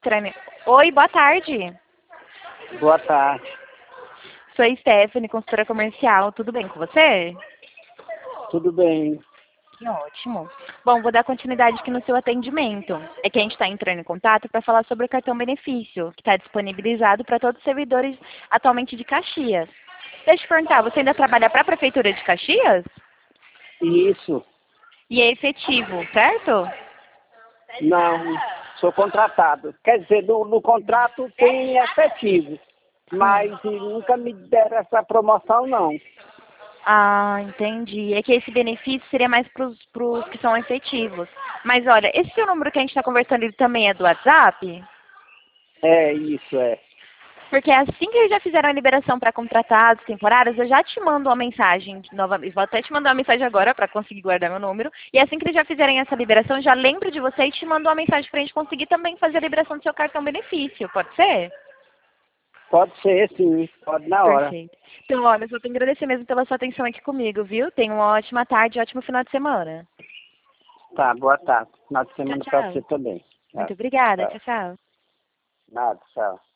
entrando... Oi, boa tarde. Boa tarde. Sou a Stephanie, consultora comercial. Tudo bem com você? Tudo bem? Que ótimo. Bom, vou dar continuidade aqui no seu atendimento. É que a gente está entrando em contato para falar sobre o cartão benefício, que está disponibilizado para todos os servidores atualmente de Caxias. Deixa eu te perguntar, você ainda trabalha para a Prefeitura de Caxias? Isso. E é efetivo, certo? Não, sou contratado. Quer dizer, no contrato tem efetivo, mas nunca me deram essa promoção, não. Ah, entendi. É que esse benefício seria mais para os que são efetivos. Mas olha, esse seu número que a gente está conversando, ele também é do WhatsApp? É, isso é. Porque assim que eles já fizeram a liberação para contratados temporários, eu já te mando uma mensagem novamente. Vou até te mandar uma mensagem agora para conseguir guardar meu número. E assim que eles já fizerem essa liberação, eu já lembro de você e te mando uma mensagem para a gente conseguir também fazer a liberação do seu cartão benefício. Pode ser? Pode ser, sim. Pode na hora. Perfeito. Então, olha, eu só tenho que agradecer mesmo pela sua atenção aqui comigo, viu? Tenha uma ótima tarde e ótimo final de semana. Tá, boa tarde. Final de Tchau, semana pra tchau. você também. Tchau. Muito obrigada. Tchau. Tchau, tchau. Nada, tchau.